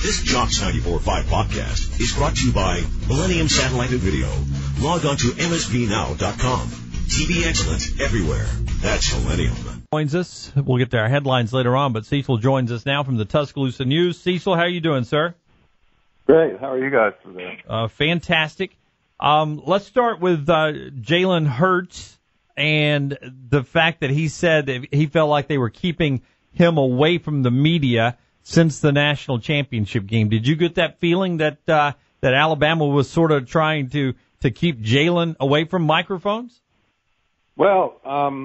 This Jocks 94.5 podcast is brought to you by Millennium Satellite and Video. Log on to msvnow.com. TV excellent everywhere. That's Millennium. Joins us. We'll get to our headlines later on, but Cecil joins us now from the Tuscaloosa News. Cecil, how are you doing, sir? Great. How are you guys today? Fantastic. Let's start with Jalen Hurts and the fact that he said that he felt like they were keeping him away from the media since the national championship game. Did you get that feeling that Alabama was sort of trying to keep Jalen away from microphones? Well,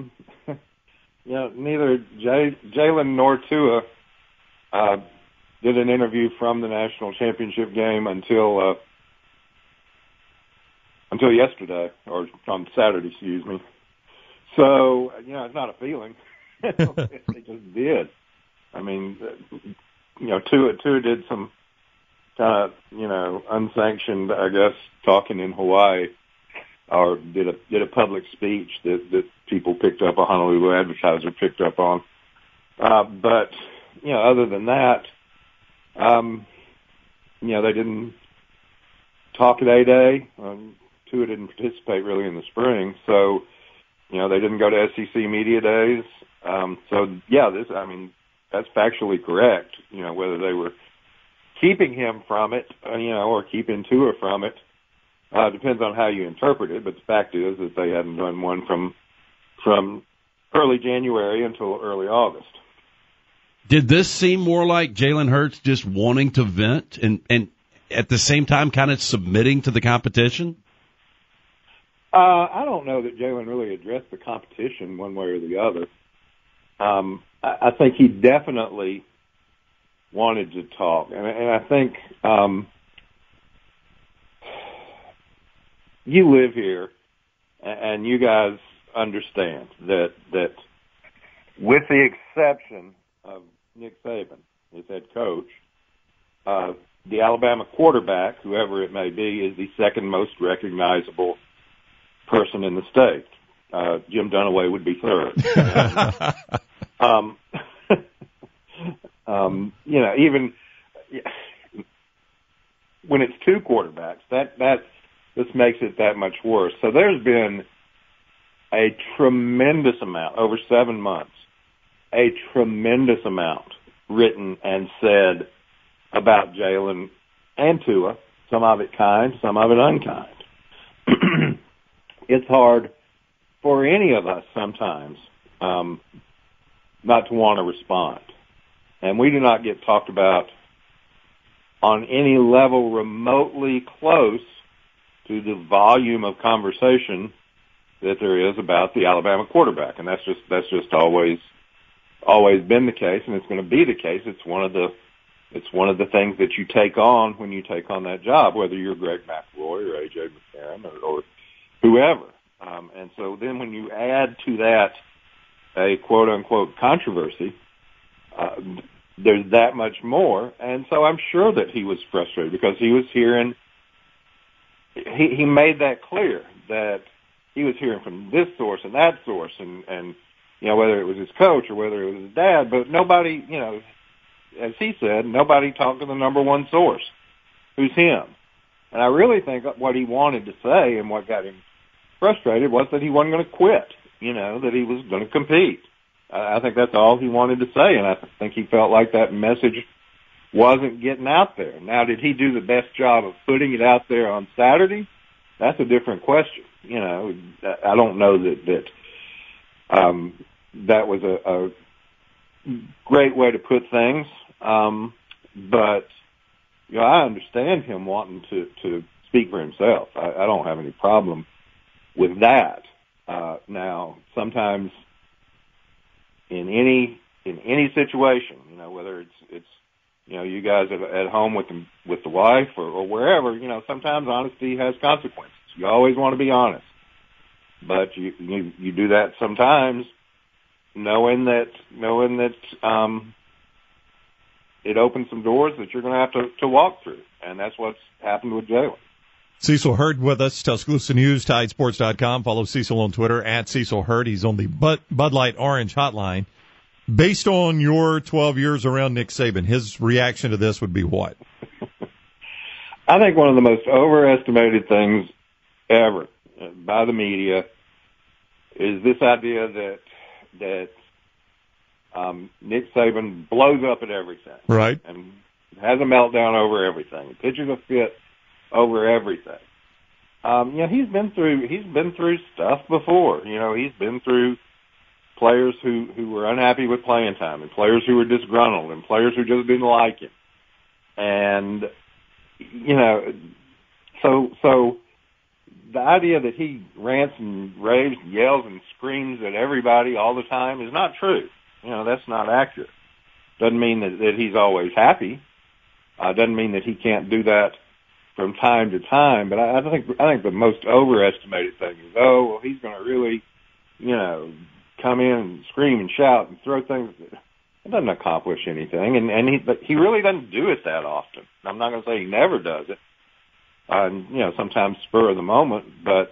neither Jalen nor Tua did an interview from the national championship game until yesterday, or on Saturday, excuse me. So, it's not a feeling. They just did. I mean, Tua did some kind of, unsanctioned, I guess, talking in Hawaii, or did a public speech that people picked up, a Honolulu Advertiser picked up on. But, other than that, they didn't talk at A-Day. Tua didn't participate really in the spring, so, they didn't go to SEC Media Days. That's factually correct. Whether they were keeping him from it, or keeping Tua from it, depends on how you interpret it. But the fact is that they hadn't done one from early January until early August. Did this seem more like Jalen Hurts just wanting to vent and at the same time kind of submitting to the competition? I don't know that Jalen really addressed the competition one way or the other. I think he definitely wanted to talk, and I think you live here, and you guys understand that with the exception of Nick Saban, his head coach, the Alabama quarterback, whoever it may be, is the second most recognizable person in the state. Jim Dunaway would be third. Even when it's two quarterbacks, this makes it that much worse. So there's been a tremendous amount, over 7 months, a tremendous amount written and said about Jalen and Tua, some of it kind, some of it unkind. It's hard for any of us sometimes not to want to respond. And we do not get talked about on any level remotely close to the volume of conversation that there is about the Alabama quarterback. And that's just always been the case, and it's going to be the case. It's one of the things that you take on when you take on that job, whether you're Greg McElroy or A.J. McCarron or whoever. And so then when you add to that a quote-unquote controversy, there's that much more. And so I'm sure that he was frustrated because he was hearing – he made that clear that he was hearing from this source and that source and whether it was his coach or whether it was his dad. But nobody, as he said, nobody talked to the number one source, who's him. And I really think what he wanted to say and what got him frustrated was that he wasn't going to quit, that he was going to compete. I think that's all he wanted to say, and I think he felt like that message wasn't getting out there. Now, did he do the best job of putting it out there on Saturday? That's a different question. I don't know that that was a great way to put things, but I understand him wanting to speak for himself. I don't have any problem with that. Now, sometimes in any situation, whether it's you guys at home with the wife or wherever, sometimes honesty has consequences. You always want to be honest, but you do that sometimes, knowing that it opens some doors that you're going to have to walk through, and that's what's happened with Jalen. Cecil Hurd with us, Tuscaloosa News, TideSports.com. Follow Cecil on Twitter, @Cecil Hurd. He's on the Bud Light Orange hotline. Based on your 12 years around Nick Saban, his reaction to this would be what? I think one of the most overestimated things ever by the media is this idea that Nick Saban blows up at everything. Right. And has a meltdown over everything. Pitches a fit over everything. He's been through stuff before. He's been through players who were unhappy with playing time, and players who were disgruntled, and players who just didn't like him. And so the idea that he rants and raves and yells and screams at everybody all the time is not true. That's not accurate. Doesn't mean that he's always happy. Doesn't mean that he can't do that from time to time. But I think the most overestimated thing is, he's going to really, come in and scream and shout and throw things. It doesn't accomplish anything, but he really doesn't do it that often. I'm not going to say he never does it. Sometimes spur of the moment, but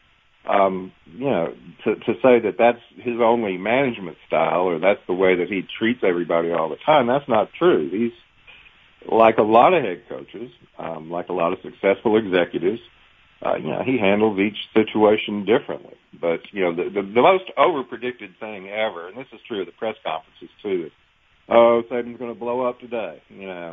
to say that that's his only management style or that's the way that he treats everybody all the time, that's not true. He's like a lot of head coaches, like a lot of successful executives. He handles each situation differently. But the most overpredicted thing ever, and this is true of the press conferences too, is Saban's going to blow up today.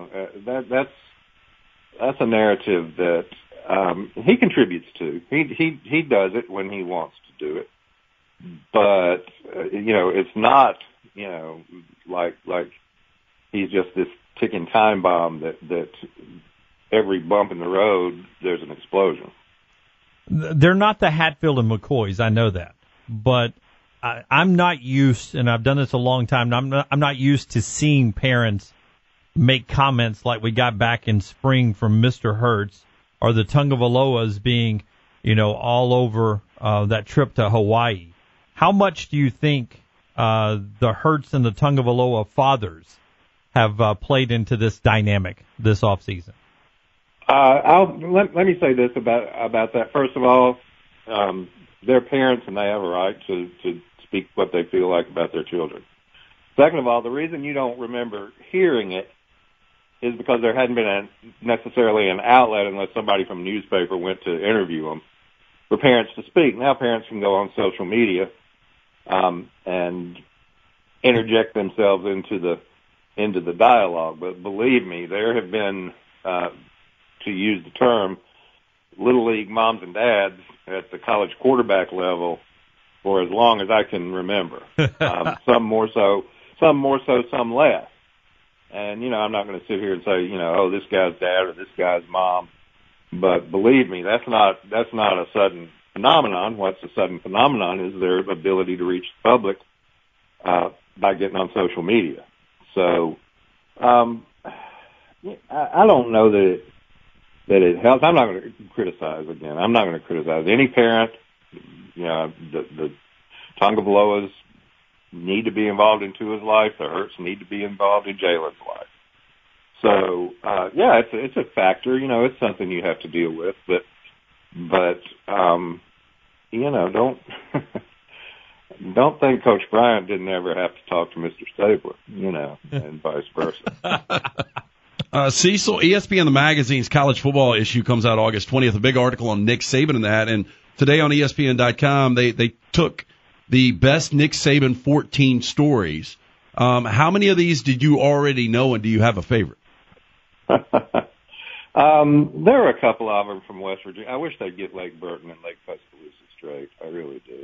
That's a narrative that he contributes to. He does it when he wants to do it, but it's not like he's just this ticking time bomb that every bump in the road there's an explosion. They're not the Hatfield and McCoys, I know that, but I'm not used, and I've done this a long time. I'm not used to seeing parents make comments like we got back in spring from Mr. Hurts or the Tagovailoas being, all over that trip to Hawaii. How much do you think the Hurts and the Tagovailoa fathers have played into this dynamic this offseason? Let me say this about that. First of all, they're parents and they have a right to speak what they feel like about their children. Second of all, the reason you don't remember hearing it is because there hadn't been necessarily an outlet unless somebody from a newspaper went to interview them for parents to speak. Now parents can go on social media and interject themselves into the dialogue. But believe me, there have been, to use the term, little league moms and dads at the college quarterback level for as long as I can remember. Some more so, some less. And, I'm not going to sit here and say, this guy's dad or this guy's mom. But believe me, that's not a sudden phenomenon. What's a sudden phenomenon is their ability to reach the public by getting on social media. So I don't know that it helps. I'm not going to criticize again. I'm not going to criticize any parent. The Tagovailoas need to be involved in Tua's life. The Hurts need to be involved in Jalen's life. So, it's a factor. It's something you have to deal with. But don't think Coach Bryant didn't ever have to talk to Mr. Stabler, and vice versa. Cecil, ESPN the magazine's college football issue comes out August 20th. A big article on Nick Saban in that, and today on ESPN.com they took the best Nick Saban 14 stories. How many of these did you already know, and do you have a favorite? There are a couple of them from West Virginia. I wish they'd get Lake Burton and Lake Tuscaloosa straight. I really do.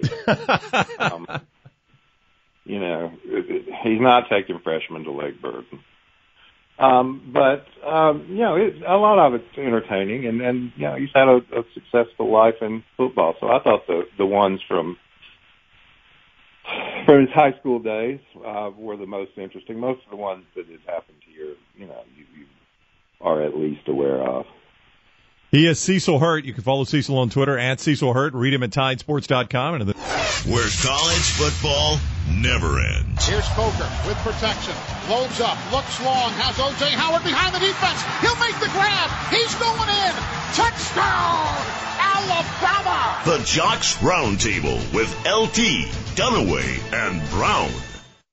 He's not taking freshmen to Lake Burton. But a lot of it's entertaining, and he's had a successful life in football. So I thought the ones from his high school days were the most interesting. Most of the ones that had happened here, you are at least aware of. He is Cecil Hurt. You can follow Cecil on Twitter at Cecil Hurt. Read him at TideSports.com. Where college football never ends. Here's Coker with protection. Loads up, looks long, has O.J. Howard behind the defense. He'll make the grab. He's going in. Touchdown, Alabama. The Jocks Roundtable with LT, Dunaway, and Brown.